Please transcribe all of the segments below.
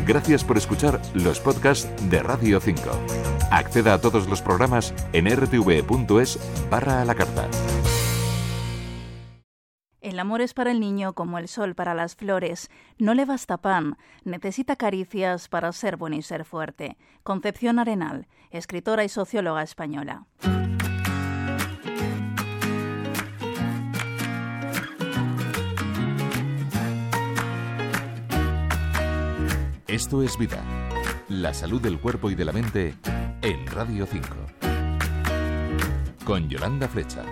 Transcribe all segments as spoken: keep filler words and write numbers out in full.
Gracias por escuchar los podcasts de Radio cinco. Acceda a todos los programas en r t v punto es barra a la carta. El amor es para el niño como el sol para las flores. No le basta pan, necesita caricias para ser bueno y ser fuerte. Concepción Arenal, escritora y socióloga española. Esto es Vida, la salud del cuerpo y de la mente en Radio cinco. Con Yolanda Flecha.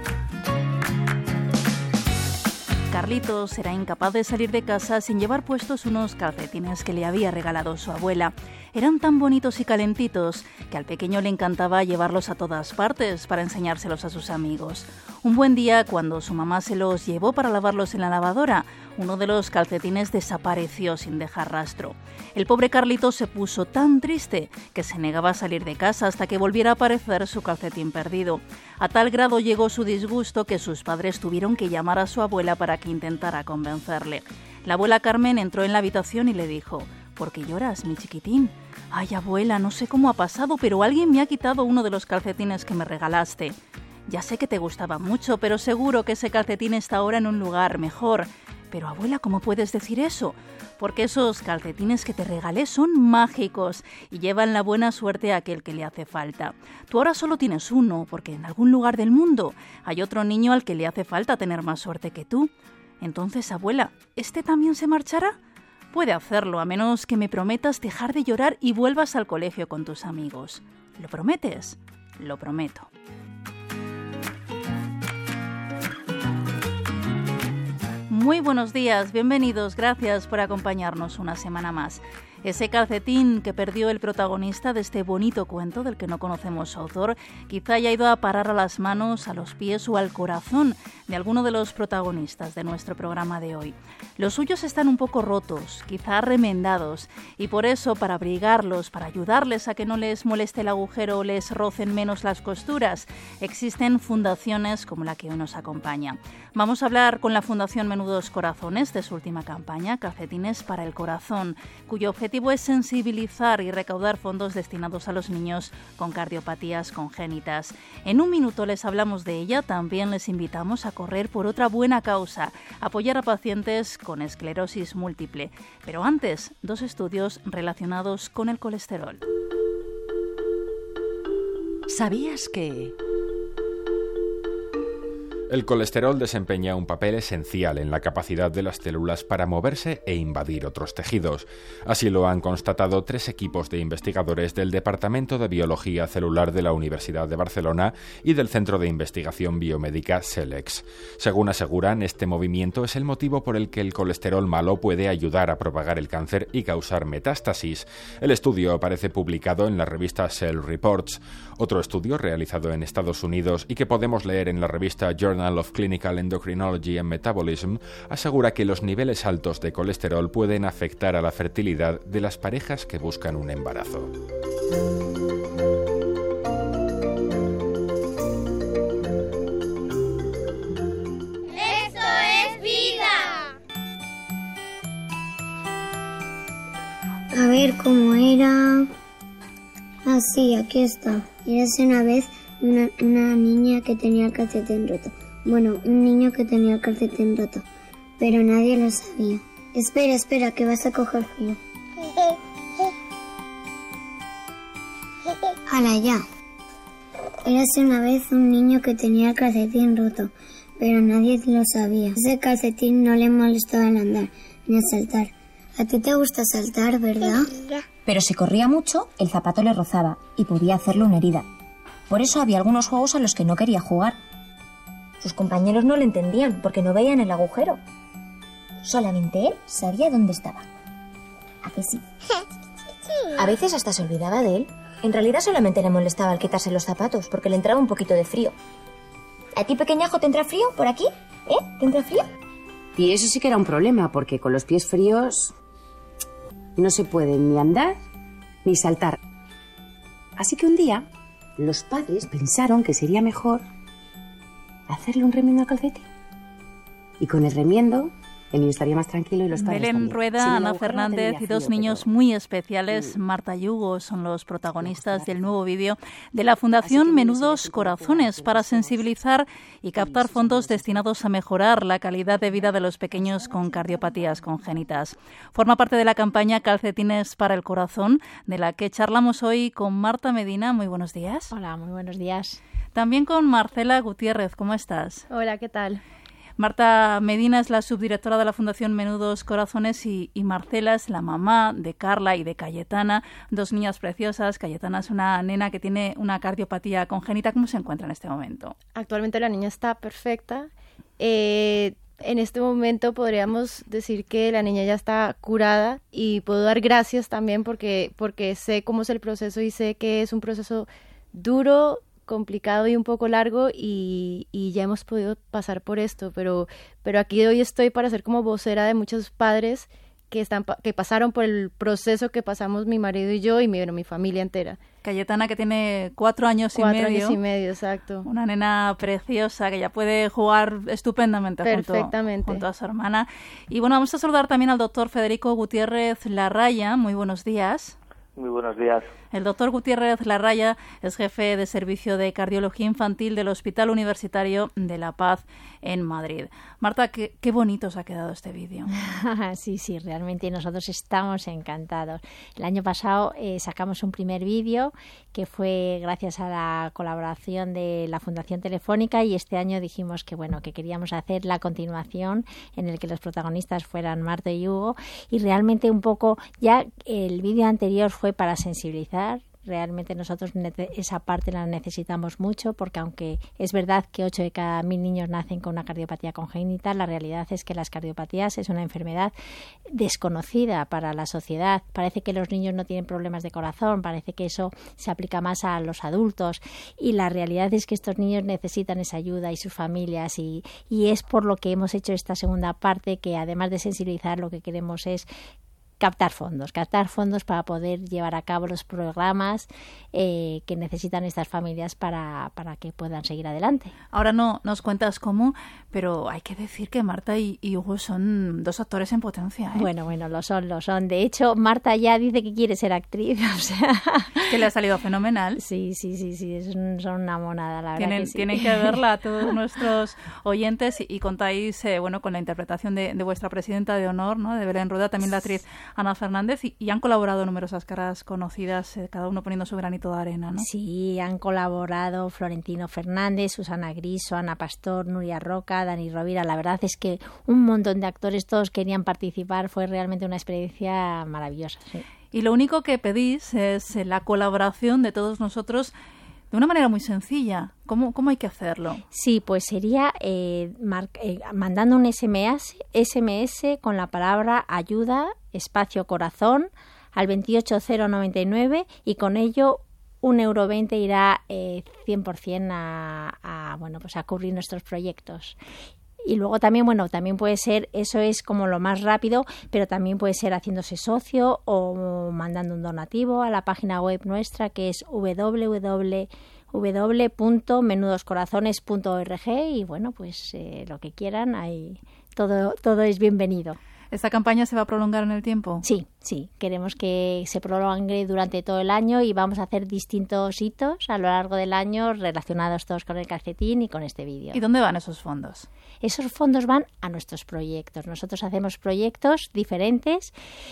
Carlitos era incapaz de salir de casa sin llevar puestos unos calcetines que le había regalado su abuela. Eran tan bonitos y calentitos que al pequeño le encantaba llevarlos a todas partes para enseñárselos a sus amigos. Un buen día, cuando su mamá se los llevó para lavarlos en la lavadora, uno de los calcetines desapareció sin dejar rastro. El pobre Carlitos se puso tan triste que se negaba a salir de casa hasta que volviera a aparecer su calcetín perdido. A tal grado llegó su disgusto que sus padres tuvieron que llamar a su abuela para que intentara convencerle. La abuela Carmen entró en la habitación y le dijo: ¿Por qué lloras, mi chiquitín? Ay, abuela, no sé cómo ha pasado, pero alguien me ha quitado uno de los calcetines que me regalaste. Ya sé que te gustaba mucho, pero seguro que ese calcetín está ahora en un lugar mejor. Pero abuela, ¿cómo puedes decir eso? Porque esos calcetines que te regalé son mágicos y llevan la buena suerte a aquel que le hace falta. Tú ahora solo tienes uno, porque en algún lugar del mundo hay otro niño al que le hace falta tener más suerte que tú. Entonces, abuela, ¿este también se marchará? Puede hacerlo, a menos que me prometas dejar de llorar y vuelvas al colegio con tus amigos. ¿Lo prometes? Lo prometo. Muy buenos días, bienvenidos, gracias por acompañarnos una semana más. Ese calcetín que perdió el protagonista de este bonito cuento del que no conocemos su autor, quizá haya ido a parar a las manos, a los pies o al corazón de alguno de los protagonistas de nuestro programa de hoy. Los suyos están un poco rotos, quizá remendados, y por eso, para abrigarlos, para ayudarles a que no les moleste el agujero o les rocen menos las costuras, existen fundaciones como la que hoy nos acompaña. Vamos a hablar con la Fundación Menudos Corazones de su última campaña, Calcetines para el Corazón, cuyo objetivo El objetivo es sensibilizar y recaudar fondos destinados a los niños con cardiopatías congénitas. En un minuto les hablamos de ella, también les invitamos a correr por otra buena causa, apoyar a pacientes con esclerosis múltiple. Pero antes, dos estudios relacionados con el colesterol. ¿Sabías que...? El colesterol desempeña un papel esencial en la capacidad de las células para moverse e invadir otros tejidos. Así lo han constatado tres equipos de investigadores del Departamento de Biología Celular de la Universidad de Barcelona y del Centro de Investigación Biomédica CELEX. Según aseguran, este movimiento es el motivo por el que el colesterol malo puede ayudar a propagar el cáncer y causar metástasis. El estudio aparece publicado en la revista Cell Reports. Otro estudio realizado en Estados Unidos y que podemos leer en la revista Journal of Clinical Endocrinology and Metabolism asegura que los niveles altos de colesterol pueden afectar a la fertilidad de las parejas que buscan un embarazo. ¡Esto es vida! A ver cómo era... Ah, sí, aquí está. Érase una vez una, una niña que tenía el calcetín roto. Bueno, un niño que tenía el calcetín roto, pero nadie lo sabía. Espera, espera, que vas a coger frío. ¡Hala, ya! Érase una vez un niño que tenía el calcetín roto, pero nadie lo sabía. Ese calcetín no le molestaba al andar, ni al saltar. A ti te gusta saltar, ¿verdad? Pero si corría mucho, el zapato le rozaba y podía hacerle una herida. Por eso había algunos juegos a los que no quería jugar. Sus compañeros no le entendían porque no veían el agujero. Solamente él sabía dónde estaba. ¿A que sí? A veces hasta se olvidaba de él. En realidad solamente le molestaba al quitarse los zapatos porque le entraba un poquito de frío. ¿A ti, pequeñajo, te entra frío por aquí? ¿Eh? ¿Te entra frío? Y eso sí que era un problema, porque con los pies fríos no se puede ni andar ni saltar. Así que un día los padres pensaron que sería mejor hacerle un remiendo al calcetín. Y con el remiendo el niño estaría más tranquilo y los padres Belén también. Rueda, Sin el Ana agujero no Fernández tendría y dos frío, niños pero- muy especiales, Mm. Marta y Hugo, son los protagonistas del nuevo vídeo de la Fundación Así que Menudos sí, Corazones sí, para sí, sensibilizar y captar sí, fondos sí, sí. destinados a mejorar la calidad de vida de los pequeños con cardiopatías congénitas. Forma parte de la campaña Calcetines para el Corazón, de la que charlamos hoy con Marta Medina. Muy buenos días. Hola, muy buenos días. También con Marcela Gutiérrez. ¿Cómo estás? Hola, ¿qué tal? Marta Medina es la subdirectora de la Fundación Menudos Corazones y, y Marcela es la mamá de Carla y de Cayetana, dos niñas preciosas. Cayetana es una nena que tiene una cardiopatía congénita. ¿Cómo se encuentra en este momento? Actualmente la niña está perfecta. Eh, en este momento podríamos decir que la niña ya está curada y puedo dar gracias también porque, porque sé cómo es el proceso y sé que es un proceso duro, complicado y un poco largo y, y ya hemos podido pasar por esto, pero, pero aquí hoy estoy para ser como vocera de muchos padres que, están, que pasaron por el proceso que pasamos mi marido y yo y mi, bueno, mi familia entera. Cayetana, que tiene cuatro años Cuatro y medio. años y medio, exacto. Una nena preciosa que ya puede jugar estupendamente junto, Perfectamente. junto a su hermana. Y bueno, vamos a saludar también al doctor Federico Gutiérrez Larraya. Muy buenos días. Muy buenos días. El doctor Gutiérrez Larraya es jefe de servicio de cardiología infantil del Hospital Universitario de La Paz en Madrid. Marta, qué, qué bonito os ha quedado este vídeo. Sí, sí, realmente nosotros estamos encantados. El año pasado eh, sacamos un primer vídeo que fue gracias a la colaboración de la Fundación Telefónica y este año dijimos que bueno, que queríamos hacer la continuación en el que los protagonistas fueran Marta y Hugo y realmente un poco ya el vídeo anterior fue para sensibilizar. Realmente nosotros esa parte la necesitamos mucho porque aunque es verdad que ocho de cada mil niños nacen con una cardiopatía congénita, la realidad es que las cardiopatías es una enfermedad desconocida para la sociedad. Parece que los niños no tienen problemas de corazón, parece que eso se aplica más a los adultos y la realidad es que estos niños necesitan esa ayuda y sus familias y, y es por lo que hemos hecho esta segunda parte que además de sensibilizar lo que queremos es captar fondos, captar fondos para poder llevar a cabo los programas eh, que necesitan estas familias para, para que puedan seguir adelante. Ahora no nos cuentas cómo, pero hay que decir que Marta y, y Hugo son dos actores en potencia, ¿eh? Bueno, bueno, lo son, lo son. De hecho, Marta ya dice que quiere ser actriz, o sea... Que le ha salido fenomenal. Sí, sí, sí, sí, es un, son una monada, la tienen, verdad que sí. Tienen que verla a todos nuestros oyentes y, y contáis, eh, bueno, con la interpretación de, de vuestra presidenta de honor, ¿no?, de Belén Rueda, también la actriz Ana Fernández, y, y han colaborado numerosas caras conocidas, eh, cada uno poniendo su granito de arena, ¿no? Sí, han colaborado Florentino Fernández, Susana Griso, Ana Pastor, Nuria Roca, Dani Rovira. La verdad es que un montón de actores, todos querían participar, fue realmente una experiencia maravillosa. Sí. Y lo único que pedís es la colaboración de todos nosotros de una manera muy sencilla. ¿Cómo, cómo hay que hacerlo? Sí, pues sería eh, mar- eh, mandando un S M S, S M S con la palabra ayuda, espacio corazón, al veintiocho cero noventa y nueve y con ello un euro veinte irá eh, cien por ciento a, a, bueno, pues a cubrir nuestros proyectos. Y luego también, bueno, también puede ser, eso es como lo más rápido, pero también puede ser haciéndose socio o mandando un donativo a la página web nuestra que es doble u doble u doble punto menudos corazones punto org y bueno, pues eh, lo que quieran, ahí todo, todo es bienvenido. ¿Esta campaña se va a prolongar en el tiempo? Sí, sí. Queremos que se prolongue durante todo el año y vamos a hacer distintos hitos a lo largo del año relacionados todos con el calcetín y con este vídeo. ¿Y dónde van esos fondos? Esos fondos van a nuestros proyectos. Nosotros hacemos proyectos diferentes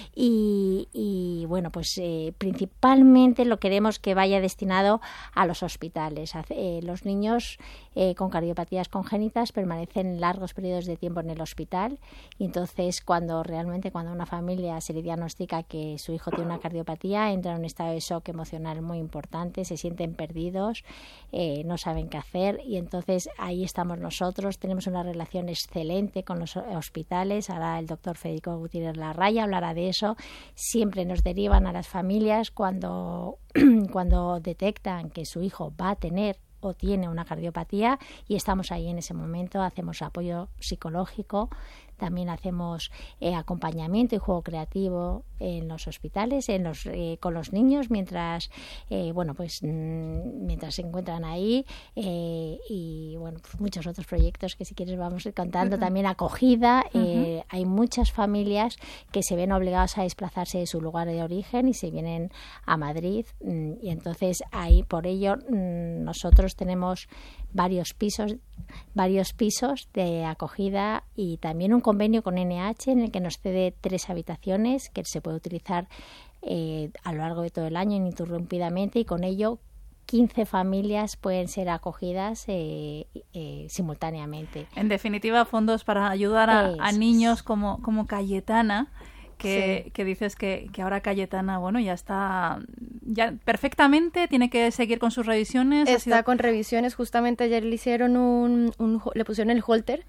y, y bueno, pues eh, principalmente lo queremos que vaya destinado a los hospitales. Eh, los niños eh, con cardiopatías congénitas permanecen largos periodos de tiempo en el hospital y entonces cuando Cuando realmente cuando una familia se le diagnostica que su hijo tiene una cardiopatía, entra en un estado de shock emocional muy importante, se sienten perdidos, eh, no saben qué hacer y entonces ahí estamos nosotros, tenemos una relación excelente con los hospitales, ahora el doctor Federico Gutiérrez Larraya hablará de eso, siempre nos derivan a las familias cuando, cuando detectan que su hijo va a tener o tiene una cardiopatía y estamos ahí en ese momento, hacemos apoyo psicológico, también hacemos eh, acompañamiento y juego creativo en los hospitales, en los eh, con los niños mientras eh, bueno pues mmm, mientras se encuentran ahí eh, y bueno pues muchos otros proyectos que si quieres vamos contando. Uh-huh. También acogida. Uh-huh. eh, hay muchas familias que se ven obligadas a desplazarse de su lugar de origen y se vienen a Madrid, y entonces ahí por ello nosotros tenemos varios pisos varios pisos de acogida y también un convenio con N H en el que nos cede tres habitaciones que se puede utilizar eh, a lo largo de todo el año ininterrumpidamente, y con ello quince familias pueden ser acogidas eh, eh, simultáneamente. En definitiva, fondos para ayudar a, a niños como, como Cayetana, que, sí. que dices que, que ahora Cayetana, bueno, ya está ya perfectamente, tiene que seguir con sus revisiones. Está sido... con revisiones, justamente ayer le hicieron un, un le pusieron el holter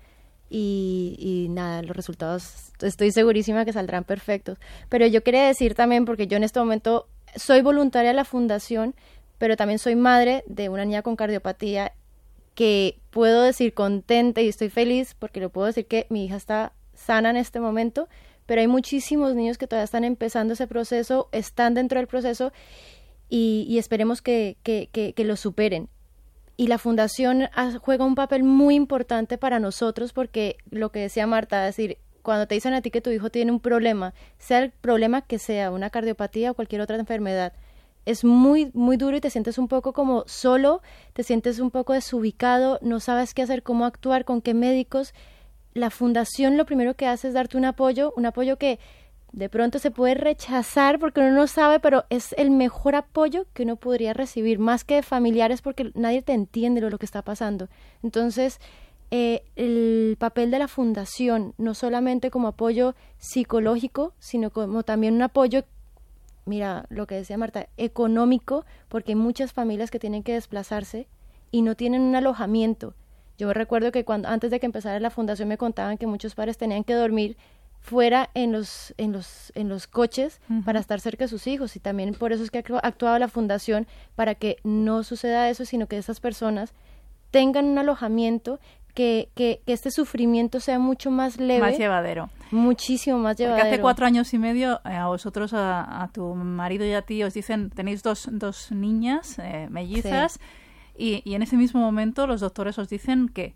y, y nada, los resultados estoy segurísima que saldrán perfectos. Pero yo quería decir también, porque yo en este momento soy voluntaria de la fundación, pero también soy madre de una niña con cardiopatía, que puedo decir contenta y estoy feliz porque le puedo decir que mi hija está sana en este momento, pero hay muchísimos niños que todavía están empezando ese proceso, están dentro del proceso y, y esperemos que, que, que, que lo superen. Y la fundación juega un papel muy importante para nosotros, porque lo que decía Marta, es decir, cuando te dicen a ti que tu hijo tiene un problema, sea el problema que sea, una cardiopatía o cualquier otra enfermedad, es muy, muy duro y te sientes un poco como solo, te sientes un poco desubicado, no sabes qué hacer, cómo actuar, con qué médicos. La fundación lo primero que hace es darte un apoyo, un apoyo que de pronto se puede rechazar porque uno no sabe, pero es el mejor apoyo que uno podría recibir, más que de familiares, porque nadie te entiende lo, lo que está pasando. Entonces, eh, el papel de la fundación, no solamente como apoyo psicológico, sino como también un apoyo, mira, lo que decía Marta, económico, porque hay muchas familias que tienen que desplazarse y no tienen un alojamiento. Yo recuerdo que cuando antes de que empezara la fundación me contaban que muchos padres tenían que dormir fuera en los en los en los coches uh-huh. para estar cerca de sus hijos, y también por eso es que ha actuado la fundación, para que no suceda eso, sino que esas personas tengan un alojamiento, que, que, que este sufrimiento sea mucho más leve. Más llevadero. Muchísimo más llevadero. Porque hace cuatro años y medio eh, a vosotros, a, a tu marido y a ti, os dicen, tenéis dos, dos niñas eh, mellizas, sí. Y, y en ese mismo momento los doctores os dicen que...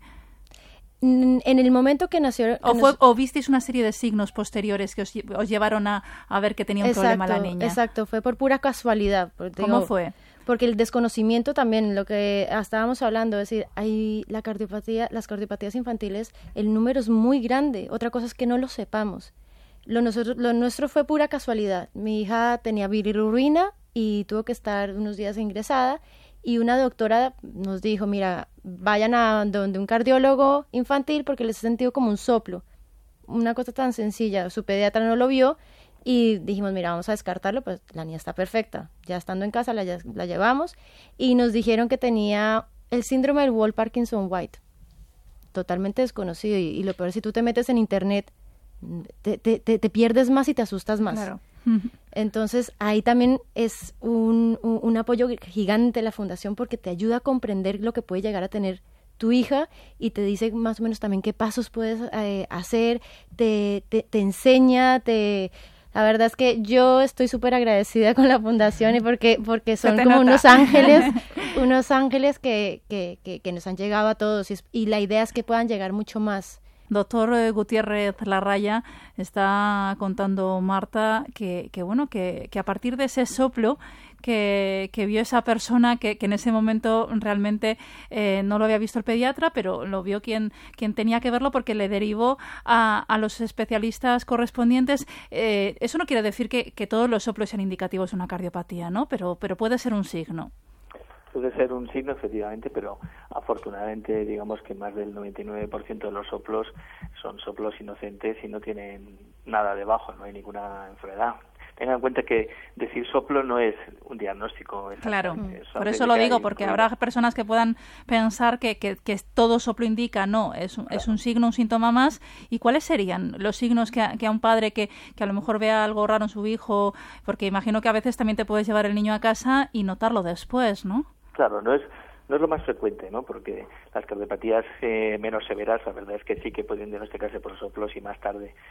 En el momento que nació... O, fue, nos... o visteis una serie de signos posteriores que os, os llevaron a, a ver que tenía un exacto, problema la niña. Exacto, fue por pura casualidad. ¿Cómo digo, fue? Porque el desconocimiento también, lo que estábamos hablando, es decir, hay la cardiopatía, las cardiopatías infantiles, el número es muy grande. Otra cosa es que no lo sepamos. Lo, nosotros, lo nuestro fue pura casualidad. Mi hija tenía bilirrubina y tuvo que estar unos días ingresada, y una doctora nos dijo, mira, vayan a donde un cardiólogo infantil porque les he sentido como un soplo. Una cosa tan sencilla, su pediatra no lo vio y dijimos, mira, vamos a descartarlo, pues la niña está perfecta. Ya estando en casa la, la llevamos y nos dijeron que tenía el síndrome del Wolff-Parkinson-White, totalmente desconocido, y, y lo peor, si tú te metes en internet, te, te, te, te pierdes más y te asustas más. Claro. Entonces ahí también es un, un, un apoyo gigante de la fundación, porque te ayuda a comprender lo que puede llegar a tener tu hija y te dice más o menos también qué pasos puedes eh, hacer, te, te, te enseña, te... La verdad es que yo estoy súper agradecida con la fundación, y porque, porque son como nota. unos ángeles, unos ángeles que, que, que, que nos han llegado a todos, y, y la idea es que puedan llegar mucho más. Doctor Gutiérrez Larraya, está contando Marta que, que bueno, que, que a partir de ese soplo que, que vio esa persona, que, que en ese momento realmente eh, no lo había visto el pediatra, pero lo vio quien, quien tenía que verlo, porque le derivó a, a los especialistas correspondientes. Eh, eso no quiere decir que, que todos los soplos sean indicativos de una cardiopatía, ¿no? Pero, pero puede ser un signo. Puede ser un signo, efectivamente, pero afortunadamente digamos que más del noventa y nueve por ciento de los soplos son soplos inocentes y no tienen nada debajo, no hay ninguna enfermedad. Tengan en cuenta que decir soplo no es un diagnóstico. Claro, por eso lo digo, porque habrá personas que puedan pensar que, que, que todo soplo indica, no, es, claro. es un signo, un síntoma más. ¿Y cuáles serían los signos que a, que a un padre que, que a lo mejor vea algo raro en su hijo, porque imagino que a veces también te puedes llevar el niño a casa y notarlo después, ¿no? Claro, no es no es lo más frecuente, ¿no? Porque las cardiopatías eh, menos severas, la verdad es que sí que pueden diagnosticarse por soplos y más tarde.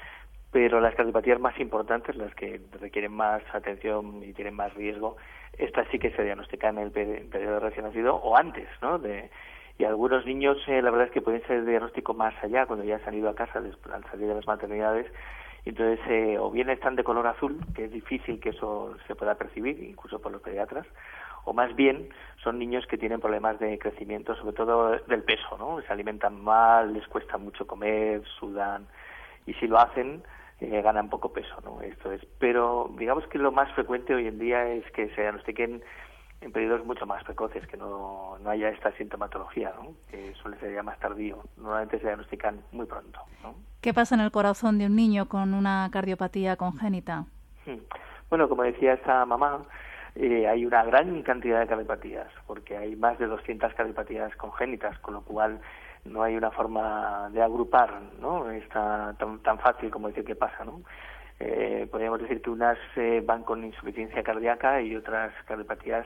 pero las cardiopatías más importantes, las que requieren más atención y tienen más riesgo, estas sí que se diagnostican en el periodo de recién nacido o antes, ¿no? De, y algunos niños, eh, la verdad es que pueden ser diagnóstico más allá, cuando ya se han ido a casa después, al salir de las maternidades. Entonces, eh, o bien están de color azul, que es difícil que eso se pueda percibir, incluso por los pediatras, o más bien son niños que tienen problemas de crecimiento, sobre todo del peso, ¿no? Se alimentan mal, les cuesta mucho comer, sudan, y si lo hacen, eh, ganan poco peso, ¿no? Esto es. Pero digamos que lo más frecuente hoy en día es que se diagnostiquen en periodos mucho más precoces, que no, no haya esta sintomatología, ¿no? Que suele ser ya más tardío. Normalmente se diagnostican muy pronto, ¿no? ¿Qué pasa en el corazón de un niño con una cardiopatía congénita? Bueno, como decía esta mamá, eh, hay una gran cantidad de cardiopatías, porque hay más de doscientas cardiopatías congénitas, con lo cual no hay una forma de agrupar, ¿no? Está tan, tan fácil como decir qué pasa, ¿no? Eh, podríamos decir que unas eh, van con insuficiencia cardíaca y otras cardiopatías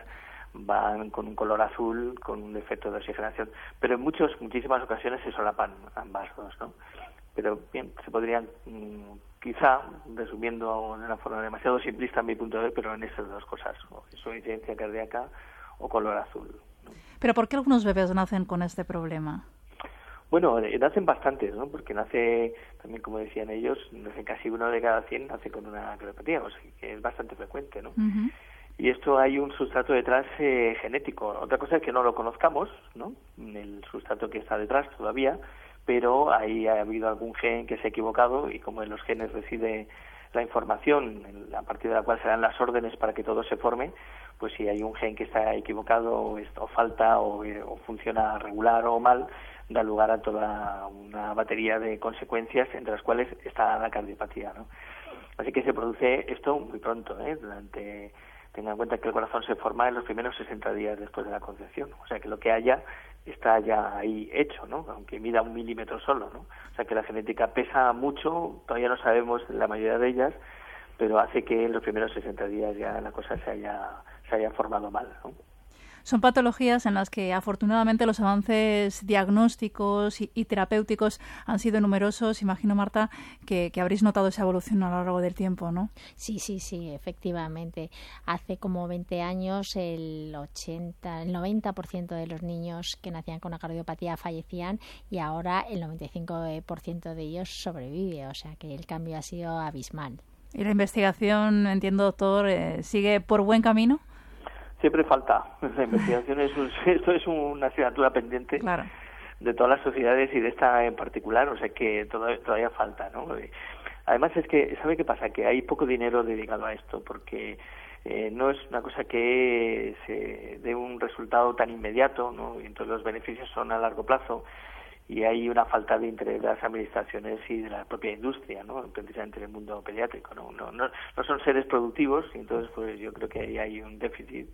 van con un color azul, con un defecto de oxigenación, pero en muchos, muchísimas ocasiones se solapan ambas dos, ¿no? Pero bien, se podrían, mmm, quizá, resumiendo de una forma demasiado simplista en mi punto de vista, pero en esas dos cosas, o insuficiencia cardíaca o color azul, ¿no? ¿Pero por qué algunos bebés nacen con este problema? Bueno, eh, nacen bastantes, ¿no? Porque nace, también como decían ellos, nace casi uno de cada cien nace con una cardiopatía, o sea, que es bastante frecuente, ¿no? Uh-huh. Y esto hay un sustrato detrás eh, genético. Otra cosa es que no lo conozcamos, ¿no? El sustrato que está detrás todavía, pero ahí ha habido algún gen que se ha equivocado y como en los genes reside la información a partir de la cual se dan las órdenes para que todo se forme, pues si hay un gen que está equivocado o, o falta o, o funciona regular o mal, da lugar a toda una batería de consecuencias entre las cuales está la cardiopatía, ¿no? Así que se produce esto muy pronto, ¿eh? Durante, tengan en cuenta que el corazón se forma en los primeros sesenta días después de la concepción, o sea que lo que haya está ya ahí hecho, ¿no? Aunque mida un milímetro solo, ¿no? O sea que la genética pesa mucho, todavía no sabemos la mayoría de ellas, pero hace que en los primeros sesenta días ya la cosa se haya, se haya formado mal, ¿no? Son patologías en las que afortunadamente los avances diagnósticos y, y terapéuticos han sido numerosos. Imagino, Marta, que, que habréis notado esa evolución a lo largo del tiempo, ¿no? Sí, sí, sí, efectivamente. Hace como veinte años el ochenta, el noventa por ciento de los niños que nacían con una cardiopatía fallecían y ahora el noventa y cinco por ciento de ellos sobrevive. O sea que el cambio ha sido abismal. ¿Y la investigación, entiendo, doctor, eh, sigue por buen camino? Siempre falta. La investigación es, un, esto es una asignatura pendiente, claro, de todas las sociedades y de esta en particular, o sea que todavía, todavía falta, ¿no? Además es que, ¿sabe qué pasa? Que hay poco dinero dedicado a esto, porque eh, no es una cosa que se dé un resultado tan inmediato, ¿no? Y entonces los beneficios son a largo plazo y hay una falta de interés de las administraciones y de la propia industria, ¿no? Precisamente en el mundo pediátrico, ¿no? No, no, no son seres productivos y entonces pues yo creo que ahí hay un déficit.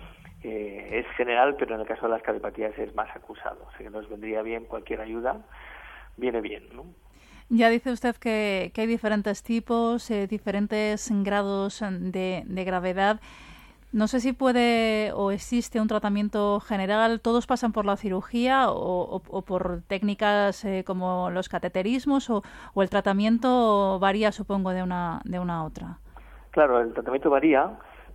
Eh, es general, pero en el caso de las cardiopatías es más acusado. O sea que nos vendría bien cualquier ayuda, viene bien, ¿no? Ya dice usted que, que hay diferentes tipos, eh, diferentes grados de, de gravedad. No sé si puede o existe un tratamiento general. ¿Todos pasan por la cirugía o, o, o por técnicas eh, como los cateterismos o, o el tratamiento varía, supongo, de una, de una a otra? Claro, el tratamiento varía,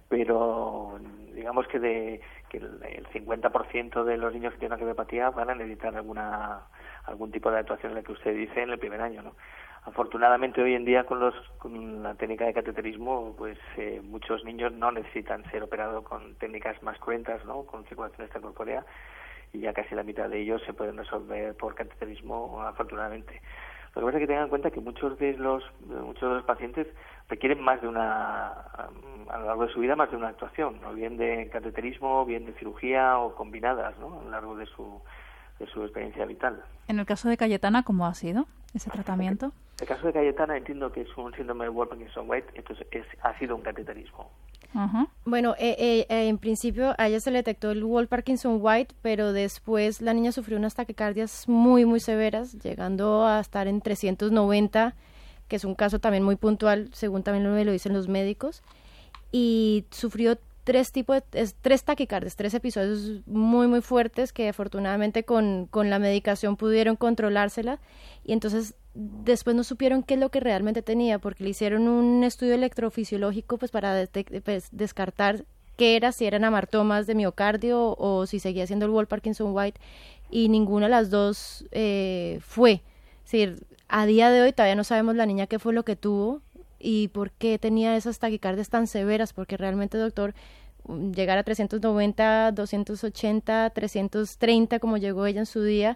pero digamos que, de, que el, el cincuenta por ciento de los niños que tienen una cardiopatía van a necesitar alguna algún tipo de actuación en la que usted dice en el primer año, ¿no? Afortunadamente hoy en día con los con la técnica de cateterismo, pues eh, muchos niños no necesitan ser operados con técnicas más cruentas, ¿no? Con circulación extracorpórea, y ya casi la mitad de ellos se pueden resolver por cateterismo, afortunadamente. Lo que pasa es que tengan en cuenta que muchos de los muchos de los pacientes requieren más de una, a lo largo de su vida, más de una actuación, ¿no? Bien de cateterismo, bien de cirugía o combinadas, ¿no? A lo largo de su de su experiencia vital. En el caso de Cayetana, ¿cómo ha sido ese tratamiento? En el caso de Cayetana entiendo que es un síndrome de Wolff-Parkinson-White, entonces es, ha sido un cateterismo. Uh-huh. Bueno, eh, eh, eh, en principio a ella se le detectó el Wolff-Parkinson-White, pero después la niña sufrió unas taquicardias muy, muy severas, llegando a estar en trescientos noventa, que es un caso también muy puntual, según también me lo dicen los médicos, y sufrió tres tipos de, tres taquicardias, tres episodios muy muy fuertes que afortunadamente con, con la medicación pudieron controlársela, y entonces después no supieron qué es lo que realmente tenía, porque le hicieron un estudio electrofisiológico pues para detect- pues, descartar qué era, si eran amartomas de miocardio o si seguía siendo el Wall Parkinson White, y ninguna de las dos eh, fue. Es decir, a día de hoy todavía no sabemos la niña qué fue lo que tuvo y por qué tenía esas taquicardias tan severas, porque realmente, doctor, llegar a trescientos noventa, doscientos ochenta, trescientos treinta como llegó ella en su día,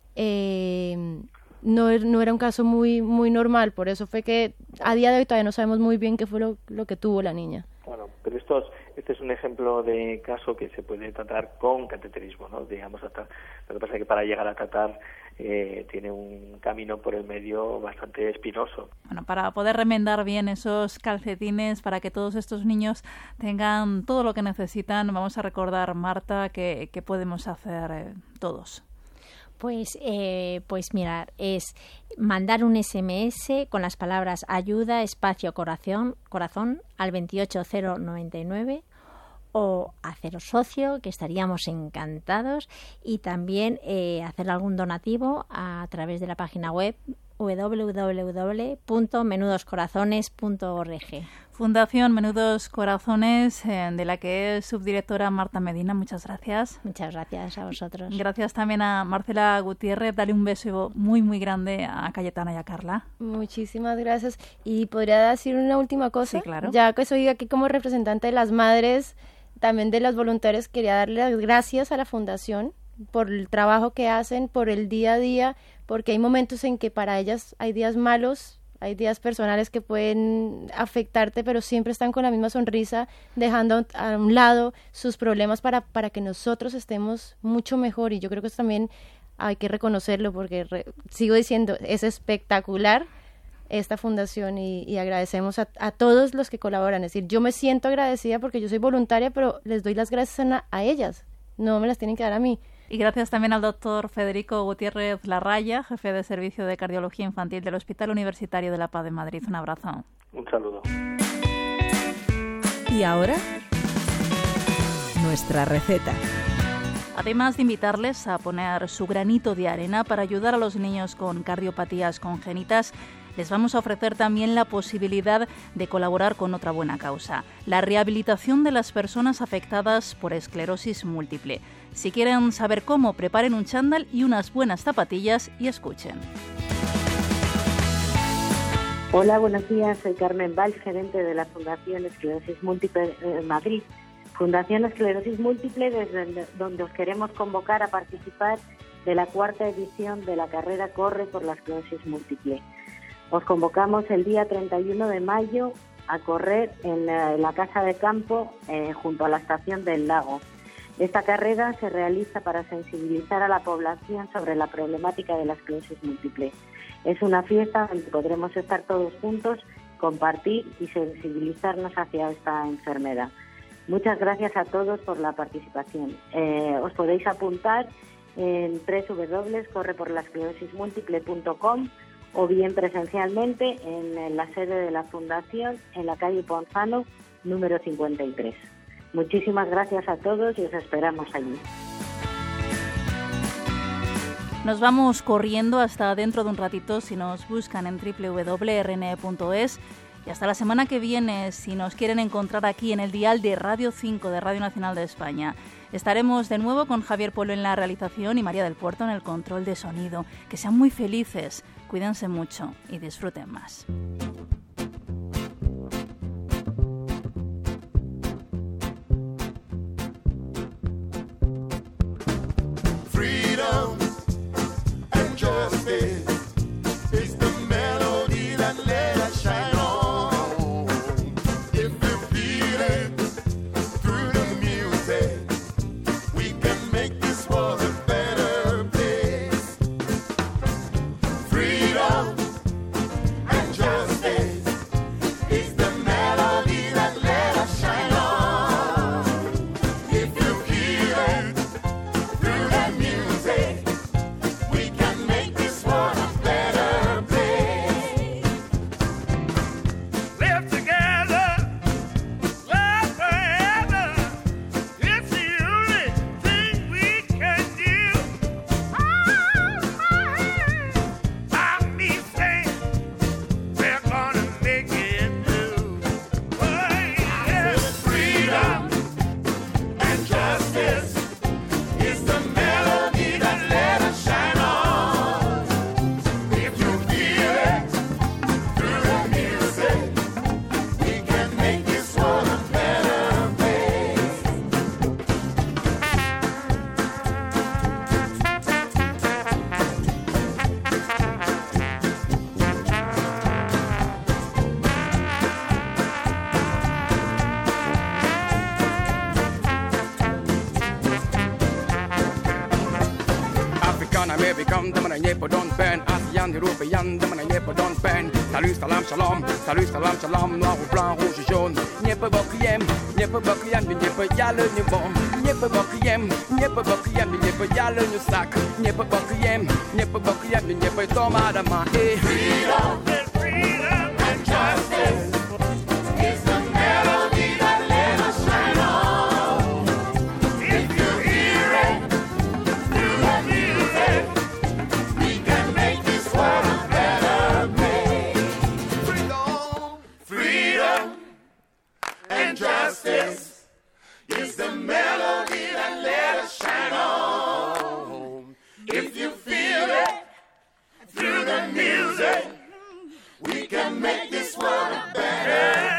eh, no, no era un caso muy muy normal. Por eso fue que a día de hoy todavía no sabemos muy bien qué fue lo, lo que tuvo la niña. Bueno, pero estos, este es un ejemplo de caso que se puede tratar con cateterismo, ¿no? Digamos, hasta, lo que pasa es que para llegar a tratar eh, tiene un camino por el medio bastante espinoso. Bueno, para poder remendar bien esos calcetines, para que todos estos niños tengan todo lo que necesitan, vamos a recordar, Marta, que, que podemos hacer eh, todos. Pues, eh, pues mirar, es mandar un ese eme ese con las palabras ayuda, espacio, corazón, corazón al veintiocho cero noventa y nueve, o haceros socio, que estaríamos encantados, y también eh, hacer algún donativo a través de la página web doble u doble u doble u punto menudos corazones punto org. Fundación Menudos Corazones, eh, de la que es subdirectora Marta Medina. Muchas gracias. Muchas gracias a vosotros. Gracias también a Marcela Gutiérrez. Dale un beso muy, muy grande a Cayetana y a Carla. Muchísimas gracias. Y podría decir una última cosa. Sí, claro. Ya que soy aquí como representante de las madres, también de las voluntarias, quería darle las gracias a la Fundación por el trabajo que hacen, por el día a día, porque hay momentos en que para ellas hay días malos, hay días personales que pueden afectarte, pero siempre están con la misma sonrisa, dejando a un lado sus problemas para, para que nosotros estemos mucho mejor. Y yo creo que eso también hay que reconocerlo, porque re, sigo diciendo, es espectacular esta fundación, y, y agradecemos a, a todos los que colaboran. Es decir, yo me siento agradecida porque yo soy voluntaria, pero les doy las gracias a, a ellas, no me las tienen que dar a mí. Y gracias también al doctor Federico Gutiérrez Larraya, jefe de Servicio de Cardiología Infantil del Hospital Universitario de la Paz de Madrid. Un abrazo. Un saludo. Y ahora, nuestra receta. Además de invitarles a poner su granito de arena para ayudar a los niños con cardiopatías congénitas, les vamos a ofrecer también la posibilidad de colaborar con otra buena causa, la rehabilitación de las personas afectadas por esclerosis múltiple. Si quieren saber cómo, preparen un chándal y unas buenas zapatillas y escuchen. Hola, buenos días. Soy Carmen Valls, gerente de la Fundación Esclerosis Múltiple en Madrid. Fundación Esclerosis Múltiple, desde donde os queremos convocar a participar de la cuarta edición de la carrera Corre por la Esclerosis Múltiple. Os convocamos el día treinta y uno de mayo a correr en la, en la Casa de Campo, eh, junto a la Estación del Lago. Esta carrera se realiza para sensibilizar a la población sobre la problemática de la esclerosis múltiple. Es una fiesta donde podremos estar todos juntos, compartir y sensibilizarnos hacia esta enfermedad. Muchas gracias a todos por la participación. Eh, os podéis apuntar en doble u doble u doble u punto corre por la esclerosis múltiple punto com o bien presencialmente en la sede de la Fundación, en la calle Ponzano, número cincuenta y tres. Muchísimas gracias a todos y os esperamos allí. Nos vamos corriendo hasta dentro de un ratito si nos buscan en doble u doble u doble u punto r n e punto es, y hasta la semana que viene si nos quieren encontrar aquí en el dial de Radio cinco de Radio Nacional de España. Estaremos de nuevo con Javier Pueblo en la realización y María del Puerto en el control de sonido. Que sean muy felices, cuídense mucho y disfruten más. Freedom and justice is the melody that let us shine on. If we feel it through the music, we can make this world a better place. Freedom and justice don't burn. ASEAN, européenne, demain Nieppe don't burn. Salut, salam, shalom, salut, salam, shalom, noir ou blanc, rouge ou jaune. Nieppe bokriem, Nieppe bokriem, Nieppe y'a le nu bon. Nieppe bokriem, Nieppe bokriem, Nieppe y'a le nu sac. Nieppe bokriem, Nieppe bokriem, Nieppe toma da ma e. Freedom, freedom and justice is the melody that let us shine on. If you hear it through the music, we can make this world a better place. Freedom, freedom and justice is the melody that let us shine on. If you feel it through the music, we can make this world a better